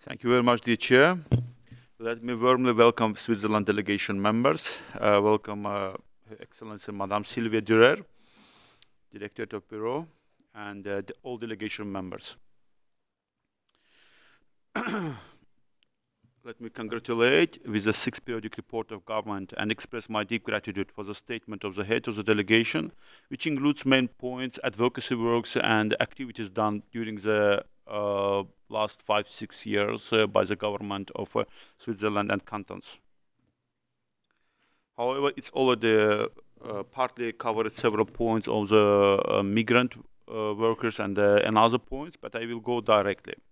Thank you very much, dear Chair. Let me warmly welcome Switzerland delegation members. Welcome Her Excellency Madame Sylvia Dürer, Director of Bureau, and all delegation members. Let me congratulate with the sixth periodic report of government and express my deep gratitude for the statement of the head of the delegation, which includes main points, advocacy works, and activities done during the last 5-6 years by the government of Switzerland and cantons. However, it's already partly covered several points of the migrant workers and other points, but I will go directly.